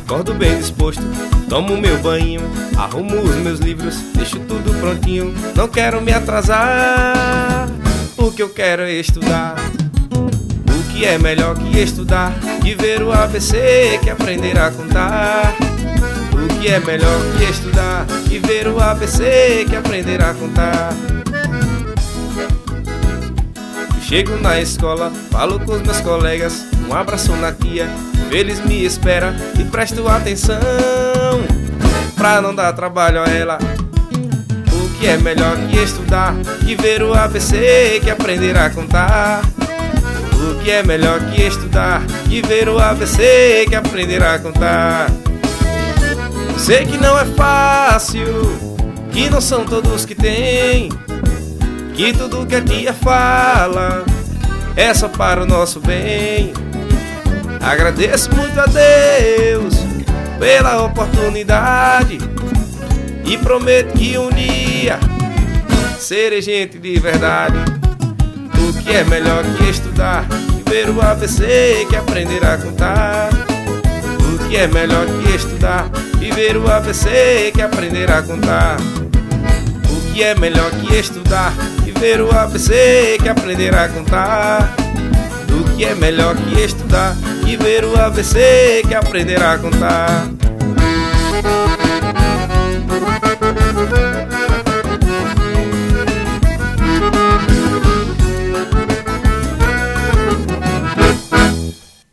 acordo bem disposto, tomo meu banho, arrumo os meus livros, deixo tudo prontinho. Não quero me atrasar, o que eu quero é estudar. O que é melhor que estudar, que ver o ABC, que aprender a contar. O que é melhor que estudar, que ver o ABC, que aprender a contar. Chego na escola, falo com os meus colegas, um abraço na tia, eles me esperam e presto atenção pra não dar trabalho a ela. O que é melhor que estudar, que ver o ABC, que aprender a contar. O que é melhor que estudar, que ver o ABC, que aprender a contar. Sei que não é fácil, que não são todos que têm, que tudo que a tia fala é só para o nosso bem. Agradeço muito a Deus pela oportunidade e prometo que um dia serei gente de verdade. O que é melhor que estudar, que ver o ABC, que aprender a contar. O que é melhor que estudar, que ver o ABC, que aprender a contar. O que é melhor que estudar, que ver o ABC, que aprender a contar. O que é melhor que estudar, que ver o ABC, que aprender a contar.